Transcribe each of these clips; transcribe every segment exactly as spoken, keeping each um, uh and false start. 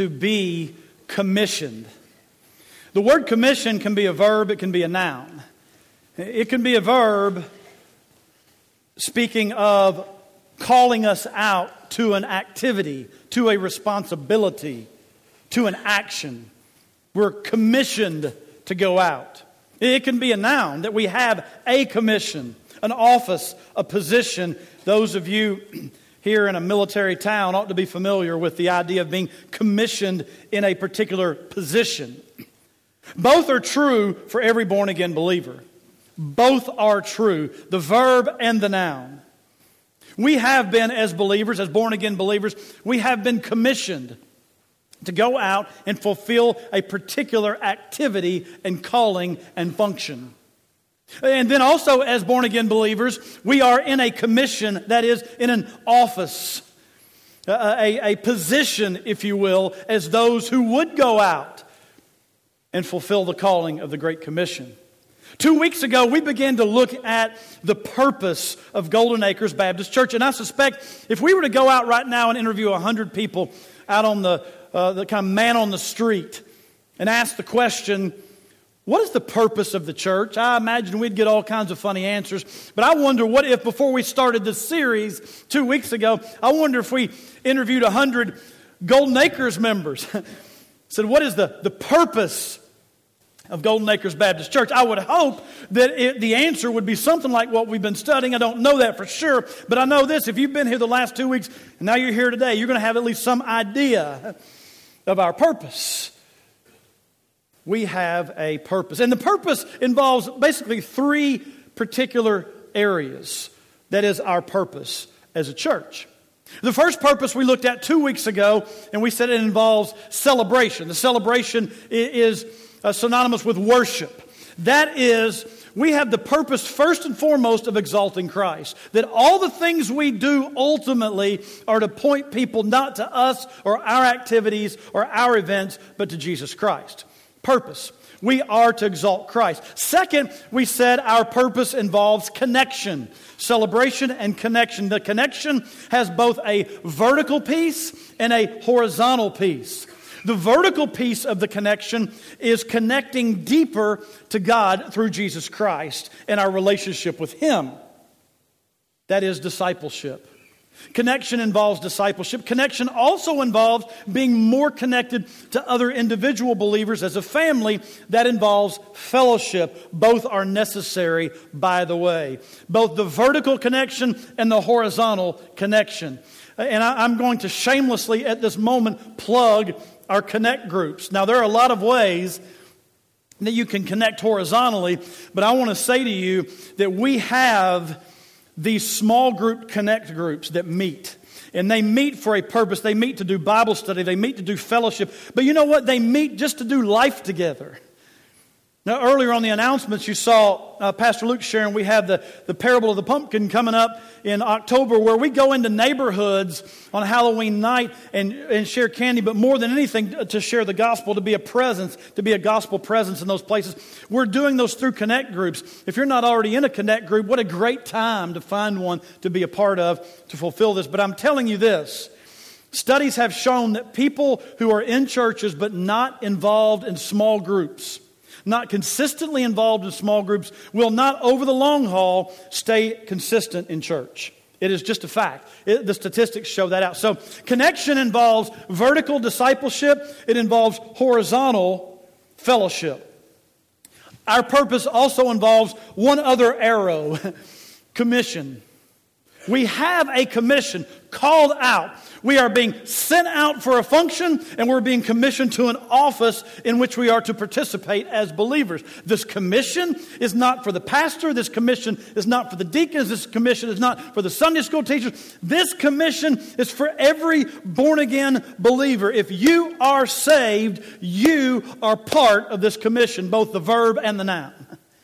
to be commissioned. The word commission can be a verb, it can be a noun. It can be a verb speaking of calling us out to an activity, to a responsibility, to an action. We're commissioned to go out. It can be a noun that we have a commission, an office, a position. Those of you here in a military town ought to be familiar with the idea of being commissioned in a particular position. Both are true for every born-again believer. Both are true, the verb and the noun. We have been, as believers, as born-again believers, we have been commissioned to go out and fulfill a particular activity and calling and function. And then also, as born-again believers, we are in a commission, that is, in an office, a, a, a position, if you will, as those who would go out and fulfill the calling of the Great Commission. Two weeks ago, we began to look at the purpose of Golden Acres Baptist Church. And I suspect if we were to go out right now and interview one hundred people out on the, uh, the kind of man on the street and ask the question, what is the purpose of the church? I imagine we'd get all kinds of funny answers. But I wonder what if before we started this series two weeks ago, I wonder if we interviewed one hundred Golden Acres members. Said, what is the, the purpose of Golden Acres Baptist Church? I would hope that it, the answer would be something like what we've been studying. I don't know that for sure, but I know this. If you've been here the last two weeks and now you're here today, you're going to have at least some idea of our purpose. We have a purpose. And the purpose involves basically three particular areas. That is our purpose as a church. The first purpose we looked at two weeks ago, and we said it involves celebration. The celebration is Uh, synonymous with worship. That is, we have the purpose first and foremost of exalting Christ. That all the things we do ultimately are to point people not to us or our activities or our events, but to Jesus Christ. Purpose. We are to exalt Christ. Second, we said our purpose involves connection. Celebration and connection. The connection has both a vertical piece and a horizontal piece. The vertical piece of the connection is connecting deeper to God through Jesus Christ and our relationship with Him. That is discipleship. Connection involves discipleship. Connection also involves being more connected to other individual believers as a family. That involves fellowship. Both are necessary, by the way. Both the vertical connection and the horizontal connection. And I'm going to shamelessly at this moment plug our connect groups. Now, there are a lot of ways that you can connect horizontally, but I want to say to you that we have these small group connect groups that meet. And they meet for a purpose. They meet to do Bible study. They meet to do fellowship. But you know what? They meet just to do life together. Now, earlier on the announcements, you saw uh, Pastor Luke sharing we have the, the parable of the pumpkin coming up in October, where we go into neighborhoods on Halloween night and, and share candy, but more than anything, to share the gospel, to be a presence, to be a gospel presence in those places. We're doing those through connect groups. If you're not already in a connect group, what a great time to find one to be a part of to fulfill this. But I'm telling you this. Studies have shown that people who are in churches but not involved in small groups, not consistently involved in small groups, will not over the long haul stay consistent in church. It is just a fact. It, the statistics show that out. So connection involves vertical discipleship. It involves horizontal fellowship. Our purpose also involves one other arrow, commission. We have a commission called out. We are being sent out for a function, and we're being commissioned to an office in which we are to participate as believers. This commission is not for the pastor. This commission is not for the deacons. This commission is not for the Sunday school teachers. This commission is for every born-again believer. If you are saved, you are part of this commission, both the verb and the noun.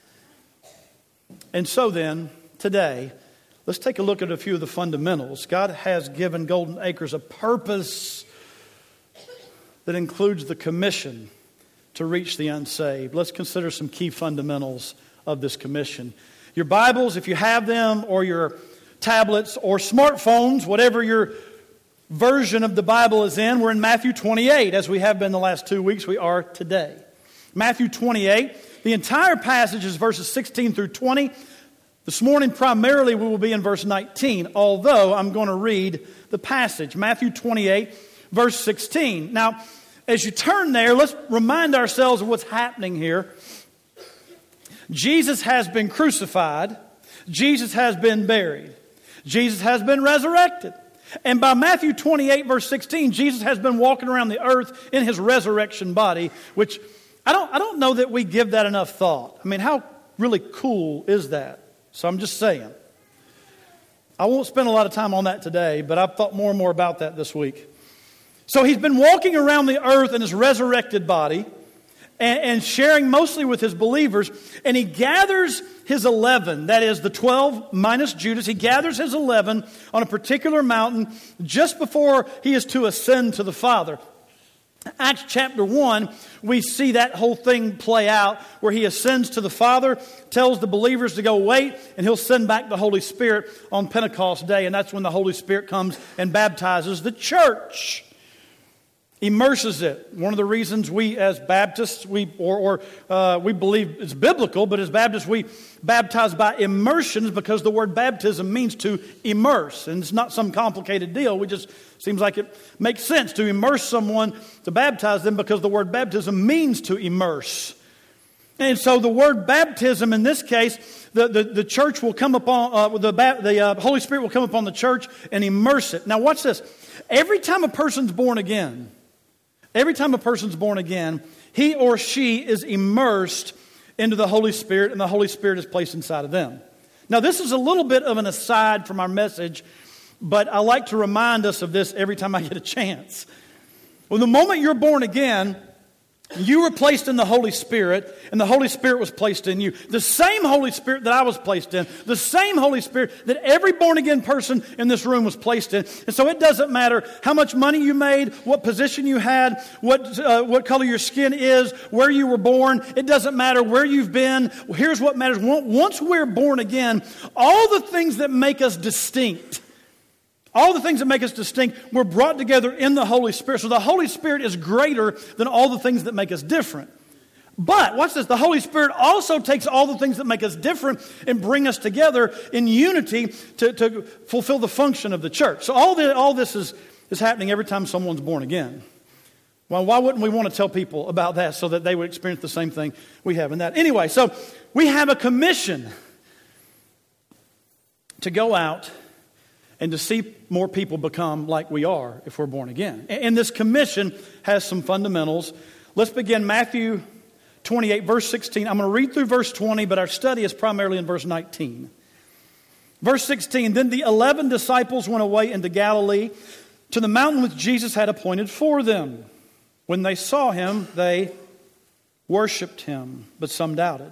And so then, today, let's take a look at a few of the fundamentals. God has given Golden Acres a purpose that includes the commission to reach the unsaved. Let's consider some key fundamentals of this commission. Your Bibles, if you have them, or your tablets or smartphones, whatever you're version of the Bible is in, we're in Matthew twenty-eight, as we have been the last two weeks, we are today. Matthew twenty-eight, the entire passage is verses sixteen through twenty. This morning, primarily, we will be in verse nineteen, although I'm going to read the passage. Matthew twenty-eight, verse sixteen. Now, as you turn there, let's remind ourselves of what's happening here. Jesus has been crucified. Jesus has been buried. Jesus has been resurrected. And by Matthew twenty-eight, verse sixteen, Jesus has been walking around the earth in his resurrection body, which I don't, I don't know that we give that enough thought. I mean, how really cool is that? So I'm just saying. I won't spend a lot of time on that today, but I've thought more and more about that this week. So he's been walking around the earth in his resurrected body and, and sharing mostly with his believers. And he gathers his eleven, that is the twelve minus Judas. He gathers his eleven on a particular mountain just before he is to ascend to the Father. Acts chapter one, we see that whole thing play out where he ascends to the Father, tells the believers to go wait, and he'll send back the Holy Spirit on Pentecost Day. And that's when the Holy Spirit comes and baptizes the church. Immerses it. One of the reasons we as Baptists, we or, or uh, we believe it's biblical, but as Baptists we baptize by immersion is because the word baptism means to immerse. And it's not some complicated deal. We just, seems like it makes sense to immerse someone, to baptize them, because the word baptism means to immerse. And so the word baptism in this case, the, the, the church will come upon, uh, the, the uh, Holy Spirit will come upon the church and immerse it. Now watch this. Every time a person's born again, Every time a person's born again, he or she is immersed into the Holy Spirit, and the Holy Spirit is placed inside of them. Now, this is a little bit of an aside from our message, but I like to remind us of this every time I get a chance. Well, the moment you're born again, you were placed in the Holy Spirit, and the Holy Spirit was placed in you. The same Holy Spirit that I was placed in, the same Holy Spirit that every born-again person in this room was placed in. And so it doesn't matter how much money you made, what position you had, what uh, what color your skin is, where you were born. It doesn't matter where you've been. Here's what matters. Once we're born again, all the things that make us distinct, all the things that make us distinct were brought together in the Holy Spirit. So the Holy Spirit is greater than all the things that make us different. But, watch this, the Holy Spirit also takes all the things that make us different and bring us together in unity to, to fulfill the function of the church. So all, the, all this is, is happening every time someone's born again. Well, why wouldn't we want to tell people about that so that they would experience the same thing we have in that? Anyway, so we have a commission to go out and to see more people become like we are if we're born again. And this commission has some fundamentals. Let's begin Matthew twenty-eight, verse sixteen. I'm going to read through verse twenty, but our study is primarily in verse nineteen. Verse sixteen, then the eleven disciples went away into Galilee to the mountain which Jesus had appointed for them. When they saw him, they worshiped him, but some doubted.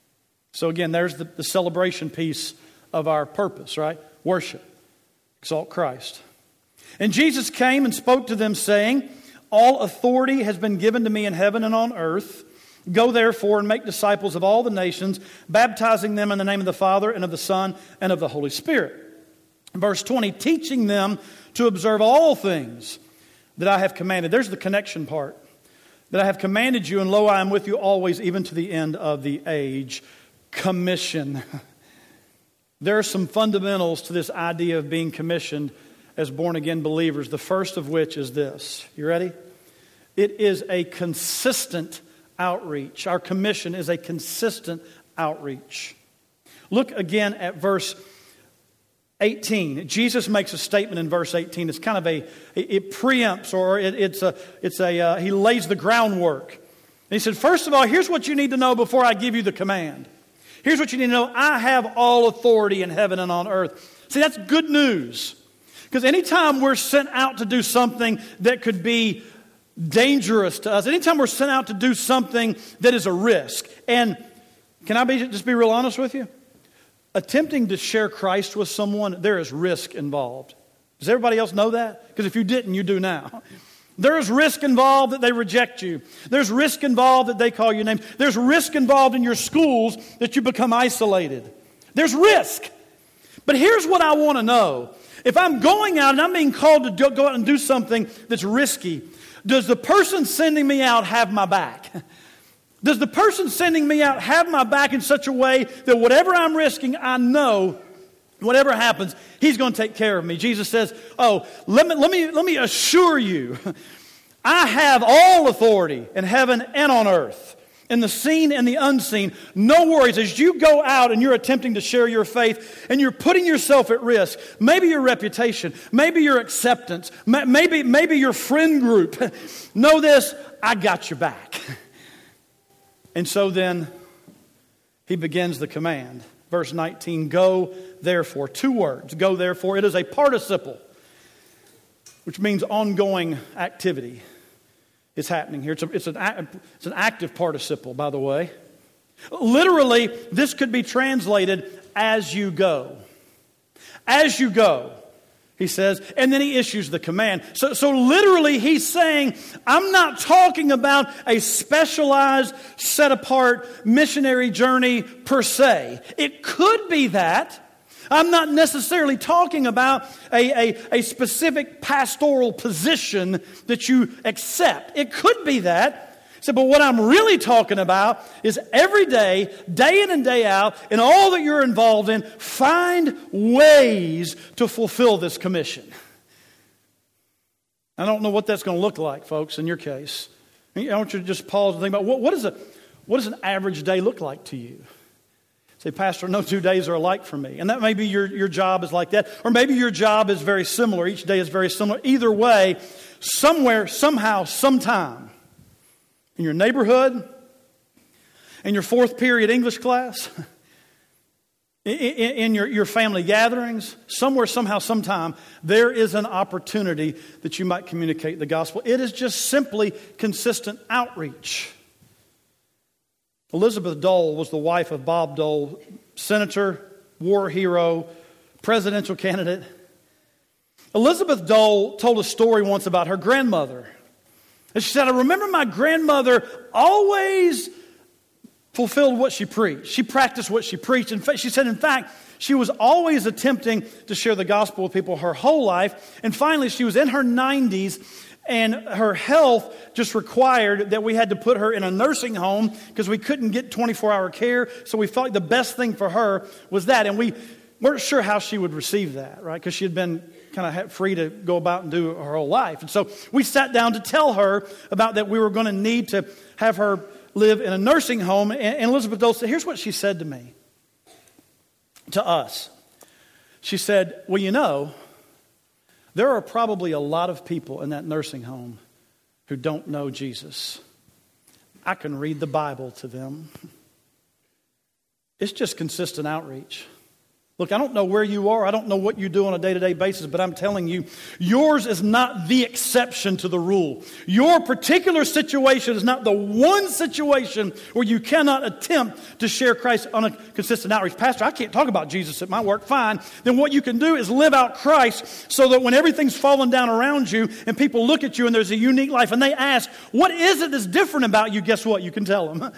So again, there's the, the celebration piece of our purpose, right? Worship. Exalt Christ. And Jesus came and spoke to them, saying, all authority has been given to me in heaven and on earth. Go therefore and make disciples of all the nations, baptizing them in the name of the Father and of the Son and of the Holy Spirit. Verse twenty, teaching them to observe all things that I have commanded. There's the connection part. That I have commanded you, and lo, I am with you always, even to the end of the age. Commission. There are some fundamentals to this idea of being commissioned as born-again believers. The first of which is this. You ready? It is a consistent outreach. Our commission is a consistent outreach. Look again at verse eighteen. Jesus makes a statement in verse eighteen. It's kind of a, it preempts, or it, it's a, it's a, uh, he lays the groundwork. And he said, first of all, here's what you need to know before I give you the command. Here's what you need to know. I have all authority in heaven and on earth. See, that's good news. Because anytime we're sent out to do something that could be dangerous to us, anytime we're sent out to do something that is a risk, and can I be, just be real honest with you? Attempting to share Christ with someone, there is risk involved. Does everybody else know that? Because if you didn't, you do now. There is risk involved that they reject you. There's risk involved that they call you names. There's risk involved in your schools that you become isolated. There's risk. But here's what I want to know, If I'm going out and I'm being called to do, go out and do something that's risky, does the person sending me out have my back? Does the person sending me out have my back in such a way that whatever I'm risking, I know whatever happens, He's going to take care of me? Jesus says, oh, let me, let me, let me assure you, I have all authority in heaven and on earth, in the seen and the unseen. No worries. As you go out and you're attempting to share your faith and you're putting yourself at risk, maybe your reputation, maybe your acceptance, maybe, maybe your friend group, know this, I got your back. And so then He begins the command. Verse nineteen, go therefore. Two words, go therefore. It is a participle, which means ongoing activity is happening here. It's, a, it's, an, it's an active participle, by the way. Literally, this could be translated as you go. As you go, He says, and then He issues the command. So, so literally, He's saying, I'm not talking about a specialized, set-apart missionary journey per se. It could be that. I'm not necessarily talking about a, a, a specific pastoral position that you accept. It could be that. So, but what I'm really talking about is every day, day in and day out, in all that you're involved in, find ways to fulfill this commission. I don't know what that's going to look like, folks, in your case. I want you to just pause and think about what, what, is a, what does an average day look like to you? Say, Pastor, no two days are alike for me. And that may be your, your job is like that. Or maybe your job is very similar. Each day is very similar. Either way, somewhere, somehow, sometime, in your neighborhood, in your fourth period English class, in, in, in your, your family gatherings, somewhere, somehow, sometime, there is an opportunity that you might communicate the gospel. It is just simply consistent outreach. Elizabeth Dole was the wife of Bob Dole, senator, war hero, presidential candidate. Elizabeth Dole told a story once about her grandmother. And she said, I remember my grandmother always fulfilled what she preached. She practiced what she preached. In fact, she said, in fact, she was always attempting to share the gospel with people her whole life. And finally, she was in her nineties, and her health just required that we had to put her in a nursing home because we couldn't get twenty-four hour care. So we felt like the best thing for her was that. And we weren't sure how she would receive that, right? Because she had been kind of free to go about and do her whole life. And so we sat down to tell her about that we were going to need to have her live in a nursing home. And Elizabeth Dole said, here's what she said to me, to us. She said, well, you know, there are probably a lot of people in that nursing home who don't know Jesus. I can read the Bible to them. It's just consistent outreach. Look, I don't know where you are. I don't know what you do on a day-to-day basis, but I'm telling you, yours is not the exception to the rule. Your particular situation is not the one situation where you cannot attempt to share Christ on a consistent outreach. Pastor, I can't talk about Jesus at my work. Fine. Then what you can do is live out Christ so that when everything's falling down around you and people look at you and there's a unique life and they ask, what is it that's different about you? Guess what? You can tell them.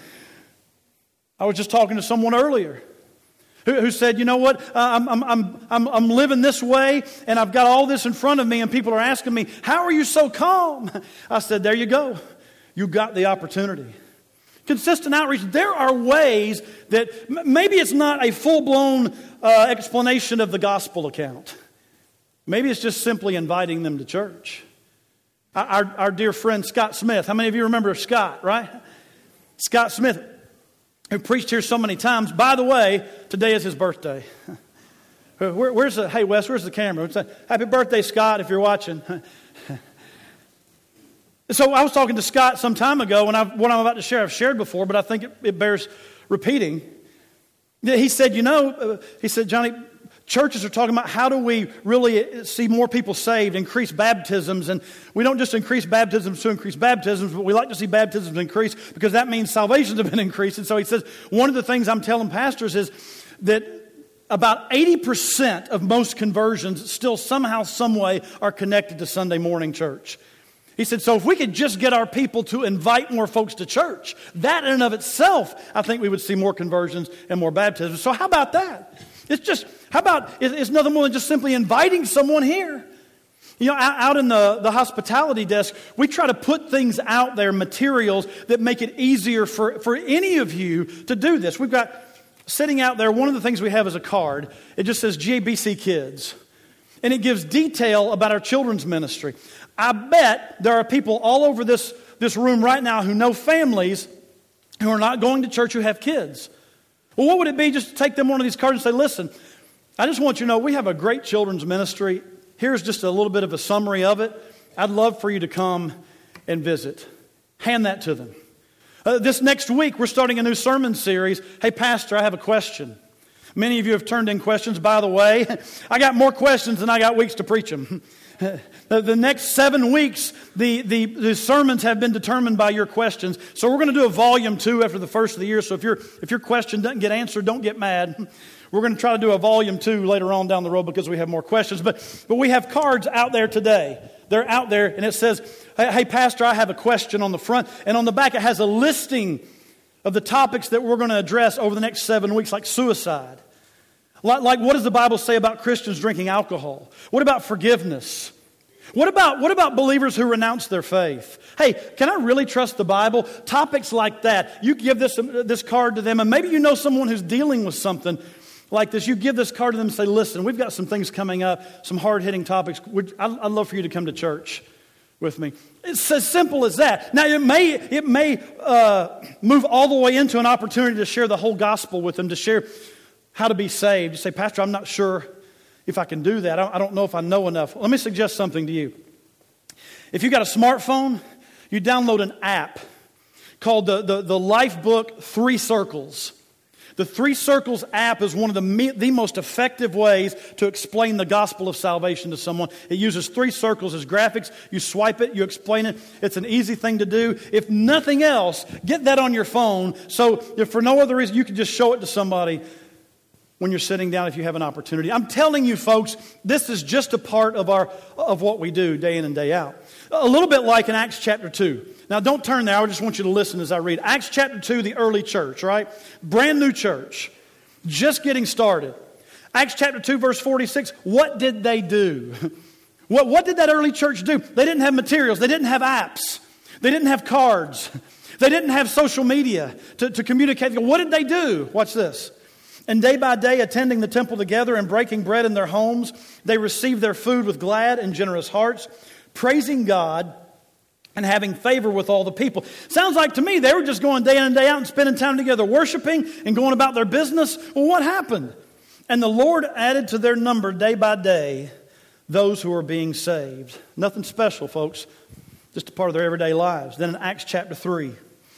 I was just talking to someone earlier who said, you know what, uh, I'm, I'm, I'm, I'm living this way, and I've got all this in front of me, and people are asking me, how are you so calm? I said, there you go. You got the opportunity. Consistent outreach. There are ways that m- maybe it's not a full-blown uh, explanation of the gospel account. Maybe it's just simply inviting them to church. Our, our, our dear friend Scott Smith. How many of you remember Scott, right? Scott Smith, who preached here so many times. By the way, today is his birthday. Where, where's the, hey Wes, where's the camera? Happy birthday, Scott, if you're watching. So I was talking to Scott some time ago, and I, what I'm about to share I've shared before, but I think it, it bears repeating. He said, you know, uh, he said, Johnny, churches are talking about how do we really see more people saved, increase baptisms. And we don't just increase baptisms to increase baptisms, but we like to see baptisms increase because that means salvations have been increased. And so he says, one of the things I'm telling pastors is that about eighty percent of most conversions still somehow, some way are connected to Sunday morning church. He said, so if we could just get our people to invite more folks to church, that in and of itself, I think we would see more conversions and more baptisms. So how about that? It's just, how about, it's nothing more than just simply inviting someone here. You know, out in the, the hospitality desk, we try to put things out there, materials that make it easier for, for any of you to do this. We've got, sitting out there, one of the things we have is a card. It just says G A B C Kids. And it gives detail about our children's ministry. I bet there are people all over this, this room right now who know families who are not going to church who have kids. Well, what would it be just to take them one of these cards and say, listen, I just want you to know we have a great children's ministry. Here's just a little bit of a summary of it. I'd love for you to come and visit. Hand that to them. Uh, this next week, we're starting a new sermon series. Hey, Pastor, I have a question. Many of you have turned in questions. By the way, I got more questions than I got weeks to preach them. the, the next seven weeks, the, the, the sermons have been determined by your questions. So we're going to do a volume two after the first of the year. So if, your if your question doesn't get answered, don't get mad. We're going to try to do a volume two later on down the road because we have more questions. But but we have cards out there today. They're out there, and it says, hey, hey, Pastor, I have a question on the front. And on the back, it has a listing of the topics that we're going to address over the next seven weeks, like suicide. Like, like what does the Bible say about Christians drinking alcohol? What about forgiveness? What about, what about believers who renounce their faith? Hey, can I really trust the Bible? Topics like that. You give this, this card to them, and maybe you know someone who's dealing with something like this. You give this card to them and say, listen, we've got some things coming up, some hard-hitting topics. Would, I'd, I'd love for you to come to church with me. It's as simple as that. Now, it may, it may uh, move all the way into an opportunity to share the whole gospel with them, to share how to be saved. You say, Pastor, I'm not sure if I can do that. I don't, I don't know if I know enough. Let me suggest something to you. If you've got a smartphone, you download an app called the, the, the Life Book Three Circles. The Three Circles app is one of the, me- the most effective ways to explain the gospel of salvation to someone. It uses three circles as graphics. You swipe it, you explain it. It's an easy thing to do. If nothing else, get that on your phone. So if for no other reason, you can just show it to somebody when you're sitting down if you have an opportunity. I'm telling you, folks, this is just a part of our of what we do day in and day out. A little bit like in Acts chapter two. Now, don't turn there. I just want you to listen as I read. Acts chapter two, the early church, right? Brand new church. Just getting started. Acts chapter two, verse forty-six. What did they do? What, what did that early church do? They didn't have materials. They didn't have apps. They didn't have cards. They didn't have social media to, to communicate. What did they do? Watch this. And day by day, attending the temple together and breaking bread in their homes, they received their food with glad and generous hearts, praising God and having favor with all the people. Sounds like to me they were just going day in and day out and spending time together, worshiping and going about their business. Well, what happened? And the Lord added to their number day by day those who were being saved. Nothing special, folks. Just a part of their everyday lives. Then in Acts chapter three.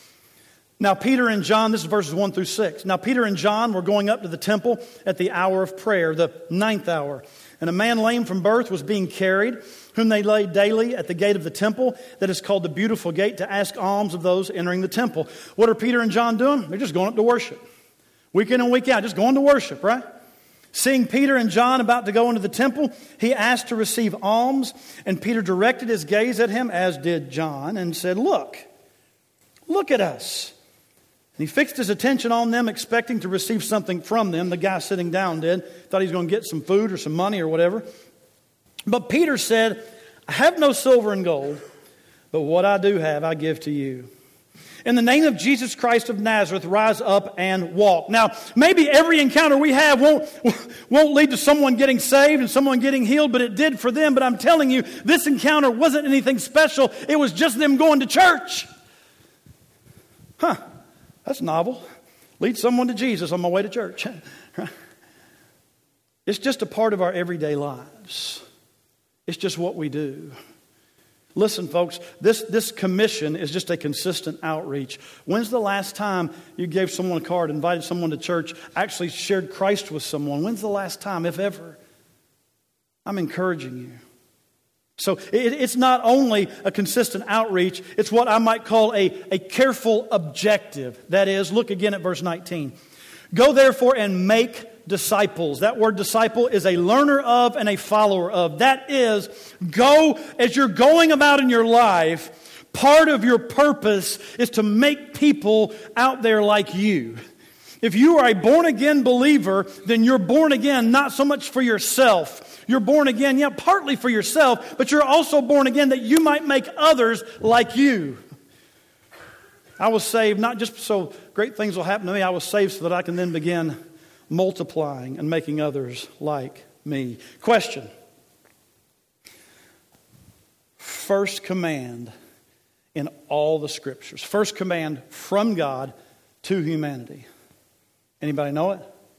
Now Peter and John, this is verses one through six. Now Peter and John were going up to the temple at the hour of prayer, the ninth hour. And a man lame from birth was being carried, whom they laid daily at the gate of the temple that is called the Beautiful Gate, to ask alms of those entering the temple. What are Peter and John doing? They're just going up to worship. Week in and week out, just going to worship, right? Seeing Peter and John about to go into the temple, he asked to receive alms. And Peter directed his gaze at him, as did John, and said, Look, look at us. And he fixed his attention on them, expecting to receive something from them. The guy sitting down did. Thought he was going to get some food or some money or whatever. But Peter said, I have no silver and gold, but what I do have I give to you. In the name of Jesus Christ of Nazareth, rise up and walk. Now, maybe every encounter we have won't, won't lead to someone getting saved and someone getting healed, but it did for them. But I'm telling you, this encounter wasn't anything special. It was just them going to church. Huh. That's novel. Lead someone to Jesus on my way to church. It's just a part of our everyday lives. It's just what we do. Listen, folks, this, this commission is just a consistent outreach. When's the last time you gave someone a card, invited someone to church, actually shared Christ with someone? When's the last time, if ever? I'm encouraging you. So it, it's not only a consistent outreach, it's what I might call a, a careful objective. That is, look again at verse nineteen. Go therefore and make disciples. That word disciple is a learner of and a follower of. That is, go as you're going about in your life, part of your purpose is to make people out there like you. If you are a born-again believer, then you're born again not so much for yourself. You're born again, yeah, partly for yourself, but you're also born again that you might make others like you. I was saved not just so great things will happen to me. I was saved so that I can then begin multiplying and making others like me. Question. First command in all the Scriptures. First command from God to humanity. Anybody know it?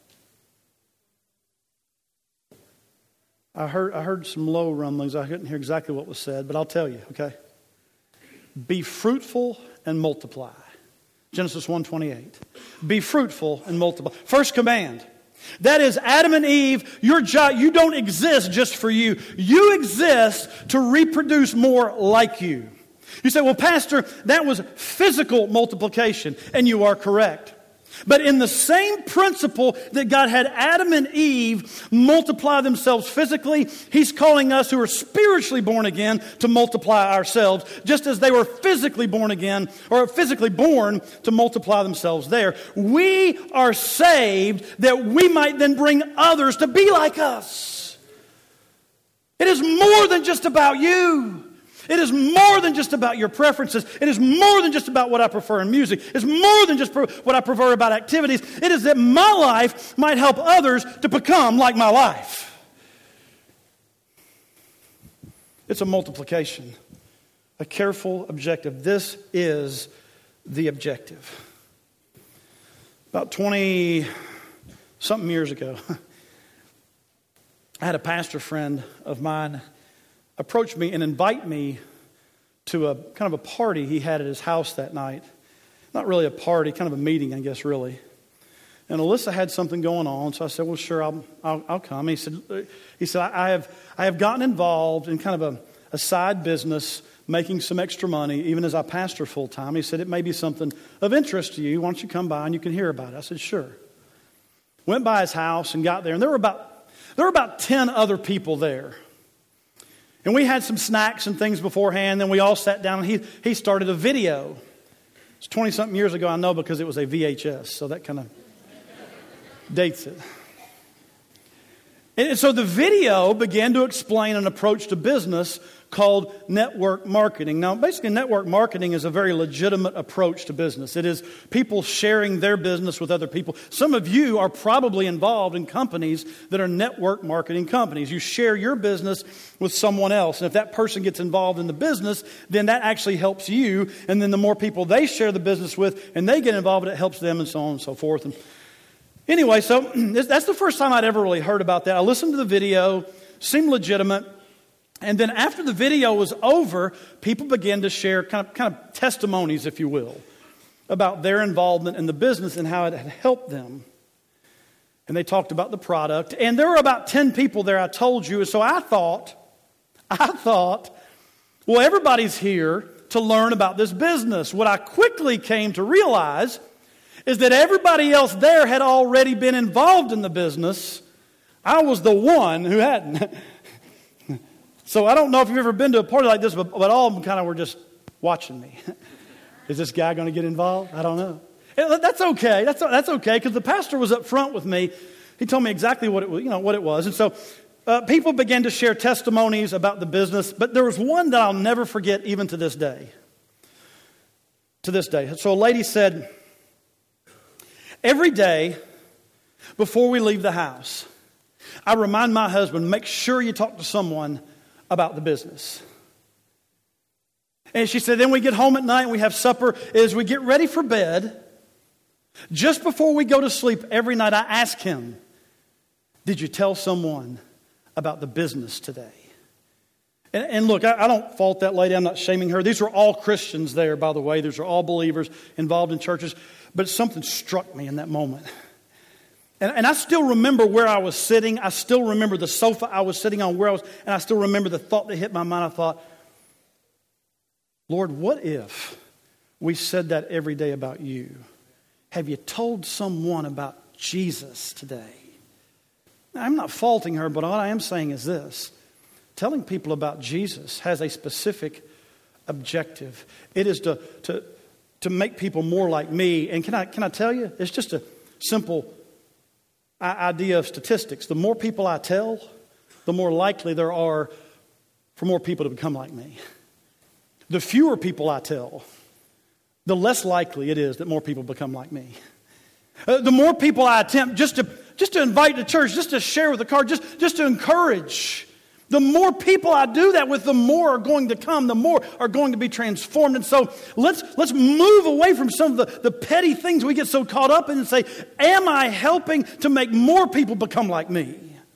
I heard I heard some low rumblings. I couldn't hear exactly what was said, but I'll tell you, okay? Be fruitful and multiply. Genesis one twenty-eight. Be fruitful and multiply. First command. That is Adam and Eve, your job, you don't exist just for you. You exist to reproduce more like you. You say, well, Pastor, that was physical multiplication, and you are correct. But in the same principle that God had Adam and Eve multiply themselves physically, He's calling us who are spiritually born again to multiply ourselves, just as they were physically born again, or physically born to multiply themselves there. We are saved that we might then bring others to be like us. It is more than just about you. It is more than just about your preferences. It is more than just about what I prefer in music. It's more than just what I prefer about activities. It is that my life might help others to become like my life. It's a multiplication, a careful objective. This is the objective. About twenty-something years ago, I had a pastor friend of mine approach me and invite me to a kind of a party he had at his house that night. Not really a party, kind of a meeting, I guess, really. And Alyssa had something going on, so I said, well, sure, I'll, I'll, I'll come. He said, he said, I have, I have gotten involved in kind of a, a side business, making some extra money, even as I pastor full time. He said, it may be something of interest to you. Why don't you come by and you can hear about it? I said, sure. Went by his house and got there, and there were about, there were about ten other people there. And we had some snacks and things beforehand. Then we all sat down and he, he started a video. It's twenty-something years ago, I know, because it was a V H S. So that kind of dates it. And so the video began to explain an approach to business called network marketing. Now, basically, network marketing is a very legitimate approach to business. It is people sharing their business with other people. Some of you are probably involved in companies that are network marketing companies. You share your business with someone else. And if that person gets involved in the business, then that actually helps you. And then the more people they share the business with and they get involved, it helps them, and so on and so forth. And anyway, so that's the first time I'd ever really heard about that. I listened to the video, seemed legitimate. And then after the video was over, people began to share kind of, kind of testimonies, if you will, about their involvement in the business and how it had helped them. And they talked about the product. And there were about ten people there, I told you. So I thought, I thought, well, everybody's here to learn about this business. What I quickly came to realize is that everybody else there had already been involved in the business. I was the one who hadn't. So I don't know if you've ever been to a party like this, but, but all of them kind of were just watching me. Is this guy going to get involved? I don't know. And that's okay. That's that's okay, because the pastor was up front with me. He told me exactly what it was, you know, what it was. And so uh, people began to share testimonies about the business, but there was one that I'll never forget, even to this day. To this day. So a lady said, every day before we leave the house, I remind my husband, make sure you talk to someone about the business. And she said, then we get home at night and we have supper. As we get ready for bed, just before we go to sleep every night, I ask him, did you tell someone about the business today? And, and look, I, I don't fault that lady. I'm not shaming her. These are all Christians there, by the way. These are all believers involved in churches. But something struck me in that moment. And, and I still remember where I was sitting. I still remember the sofa I was sitting on, where I was. And I still remember the thought that hit my mind. I thought, Lord, what if we said that every day about you? Have you told someone about Jesus today? Now, I'm not faulting her, but what I am saying is this. Telling people about Jesus has a specific objective. It is to, to, to make people more like me. And can I, can I tell you, it's just a simple idea of statistics. The more people I tell, the more likely there are for more people to become like me. The fewer people I tell, the less likely it is that more people become like me. Uh, the more people I attempt just to just to invite to church, just to share with the car, just, just to encourage, the more people I do that with, the more are going to come, the more are going to be transformed. And so let's let's move away from some of the, the petty things we get so caught up in and say, am I helping to make more people become like me?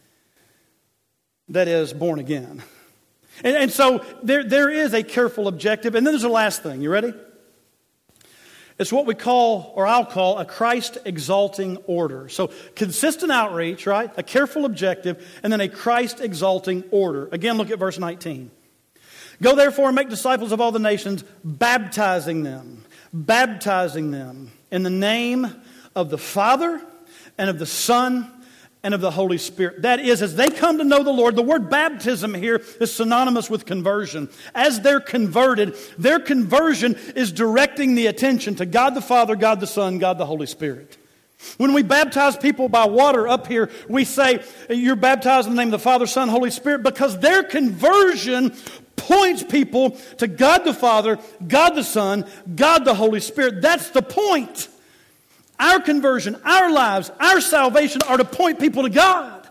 That is, born again. And, and so there there is a careful objective. And then there's the last thing. You ready? It's what we call, or I'll call, a Christ-exalting order. So consistent outreach, right? A careful objective, and then a Christ-exalting order. Again, look at verse nineteen. Go therefore and make disciples of all the nations, baptizing them, baptizing them in the name of the Father and of the Son and of the Holy Spirit. That is, as they come to know the Lord, the word baptism here is synonymous with conversion. As they're converted, their conversion is directing the attention to God the Father, God the Son, God the Holy Spirit. When we baptize people by water up here, we say, you're baptized in the name of the Father, Son, Holy Spirit, because their conversion points people to God the Father, God the Son, God the Holy Spirit. That's the point. Our conversion, our lives, our salvation are to point people to God.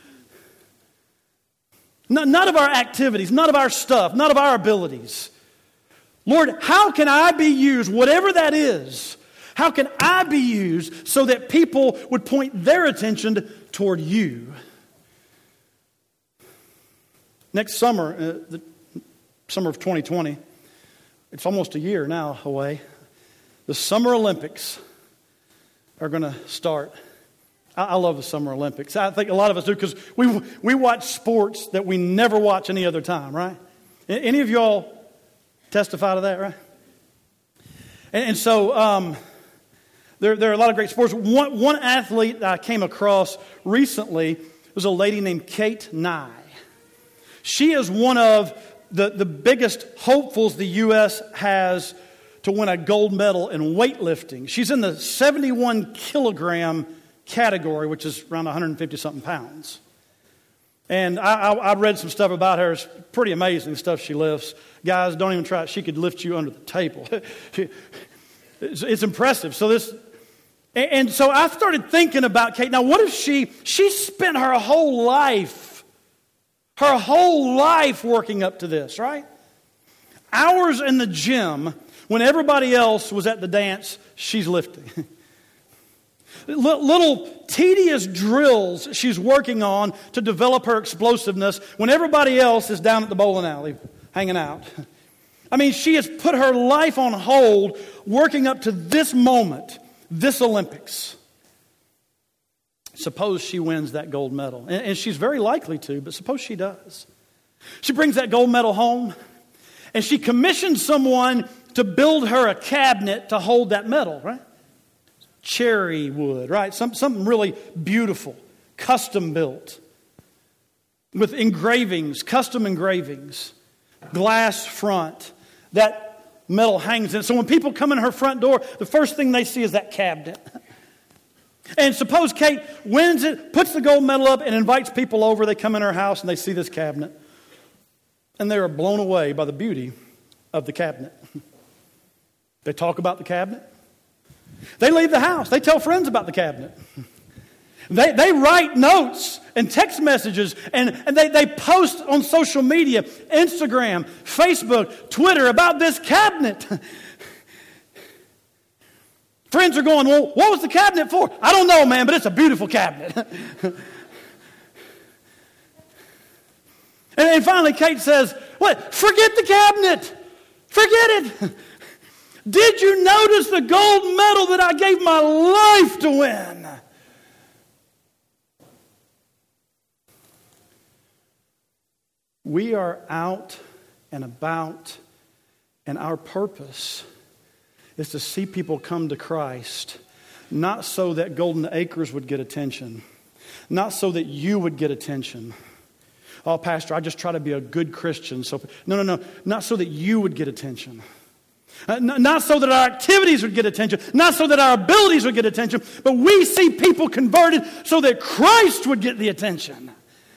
None of our activities, none of our stuff, none of our abilities. Lord, how can I be used, whatever that is, how can I be used so that people would point their attention toward you? Next summer, uh, the summer of twenty twenty, it's almost a year now away, the Summer Olympics are going to start. I, I love the Summer Olympics. I think a lot of us do because we we watch sports that we never watch any other time, right? Any of y'all testify to that, right? And, and so um, there, there are a lot of great sports. One, one athlete I came across recently was a lady named Kate Nye. She is one of the, the biggest hopefuls the U S has to win a gold medal in weightlifting. She's in the seventy-one kilogram category, which is around one hundred fifty something pounds. And I, I, I read some stuff about her. It's pretty amazing, the stuff she lifts. Guys, don't even try it. She could lift you under the table. it's, it's impressive. So this, and, and so I started thinking about Kate. Now, what if she, she spent her whole life, her whole life working up to this, right? Hours in the gym. When everybody else was at the dance, she's lifting. Little tedious drills she's working on to develop her explosiveness when everybody else is down at the bowling alley hanging out. I mean, she has put her life on hold working up to this moment, this Olympics. Suppose she wins that gold medal. And she's very likely to, but suppose she does. She brings that gold medal home and she commissions someone to build her a cabinet to hold that medal, right? Cherry wood, right? Some, something really beautiful, custom built, with engravings, custom engravings, glass front. That medal hangs in. So when people come in her front door, the first thing they see is that cabinet. And suppose Kate wins it, puts the gold medal up, and invites people over. They come in her house and they see this cabinet. And they are blown away by the beauty of the cabinet. They talk about the cabinet. They leave the house. They tell friends about the cabinet. They, they write notes and text messages and, and they, they post on social media, Instagram, Facebook, Twitter about this cabinet. Friends are going, well, what was the cabinet for? I don't know, man, but it's a beautiful cabinet. and, and finally Kate says, what? Forget the cabinet. Forget it. Did you notice the gold medal that I gave my life to win? We are out and about, and our purpose is to see people come to Christ, not so that Golden Acres would get attention, not so that you would get attention. Oh, Pastor, I just try to be a good Christian. So no, no, no, not so that you would get attention. Uh, n- not so that our activities would get attention, not so that our abilities would get attention, but we see people converted so that Christ would get the attention.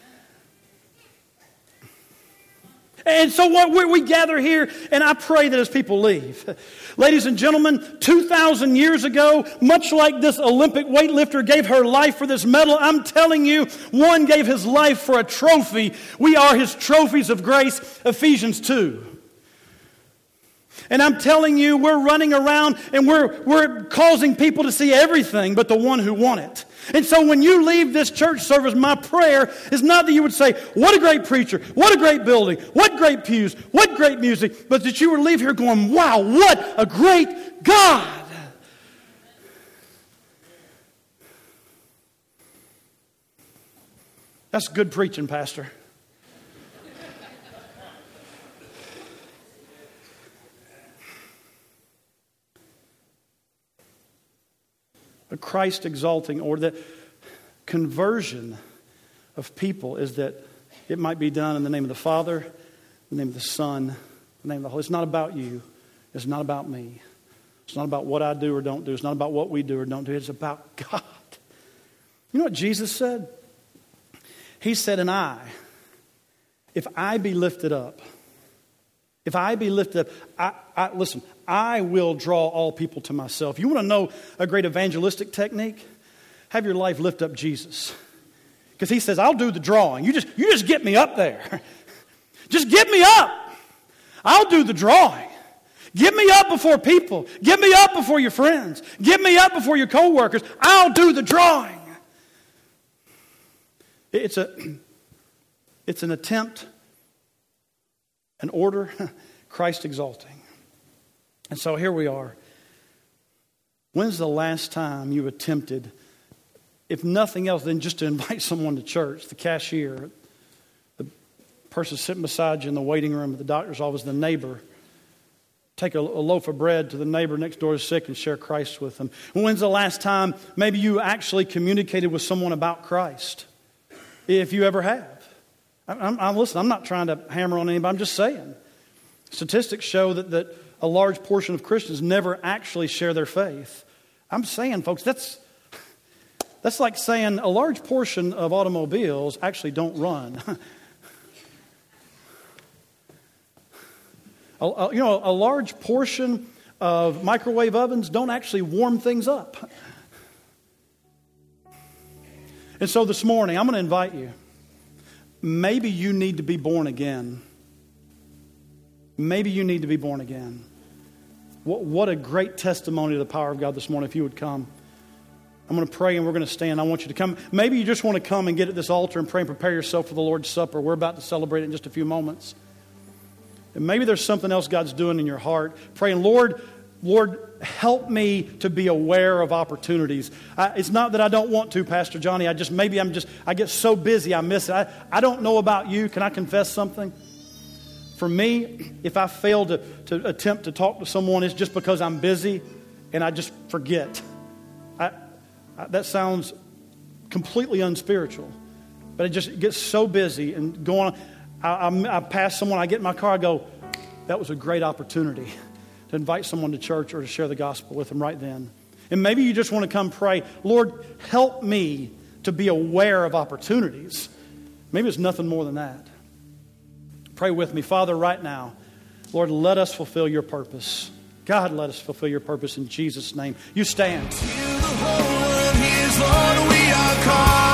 And so what we, we gather here, and I pray that as people leave. Ladies and gentlemen, two thousand years ago, much like this Olympic weightlifter gave her life for this medal, I'm telling you, one gave his life for a trophy. We are his trophies of grace, Ephesians two. And I'm telling you, we're running around and we're, we're causing people to see everything but the one who won it. And so when you leave this church service, my prayer is not that you would say, what a great preacher, what a great building, what great pews, what great music, but that you would leave here going, wow, what a great God. That's good preaching, Pastor. A Christ-exalting, or the conversion of people is that it might be done in the name of the Father, the name of the Son, the name of the Holy. It's not about you. It's not about me. It's not about what I do or don't do. It's not about what we do or don't do. It's about God. You know what Jesus said? He said, and I, if I be lifted up, if I be lifted up, I, I, listen, I will draw all people to myself. You want to know a great evangelistic technique? Have your life lift up Jesus. Because he says, I'll do the drawing. You just, you just get me up there. Just get me up. I'll do the drawing. Get me up before people. Get me up before your friends. Get me up before your coworkers. I'll do the drawing. It's a, it's an attempt, an order, Christ exalting. And so here we are. When's the last time you attempted, if nothing else, then just to invite someone to church, the cashier, the person sitting beside you in the waiting room at the doctor's office, the neighbor, take a, a loaf of bread to the neighbor next door who's sick and share Christ with them? When's the last time maybe you actually communicated with someone about Christ? If you ever have. I'm, I'm, listen, I'm not trying to hammer on anybody. I'm just saying. Statistics show that, that a large portion of Christians never actually share their faith. I'm saying, folks, that's, that's like saying a large portion of automobiles actually don't run. a, a, you know, a large portion of microwave ovens don't actually warm things up. And so this morning, I'm going to invite you. Maybe you need to be born again. Maybe you need to be born again. What, what a great testimony to the power of God this morning if you would come. I'm going to pray and we're going to stand. I want you to come. Maybe you just want to come and get at this altar and pray and prepare yourself for the Lord's Supper. We're about to celebrate it in just a few moments. And maybe there's something else God's doing in your heart. Praying, Lord, Lord, help me to be aware of opportunities. I, it's not that I don't want to, Pastor Johnny. I just, maybe I'm just, I get so busy I miss it. I, I don't know about you. Can I confess something? For me, if I fail to, to attempt to talk to someone, it's just because I'm busy and I just forget. I, I, that sounds completely unspiritual. But it just gets so busy and going on. I, I, I pass someone, I get in my car, I go, that was a great opportunity to invite someone to church or to share the gospel with them right then. And maybe you just want to come pray, Lord, help me to be aware of opportunities. Maybe it's nothing more than that. Pray with me. Father, right now, Lord, let us fulfill your purpose. God, let us fulfill your purpose in Jesus' name. You stand.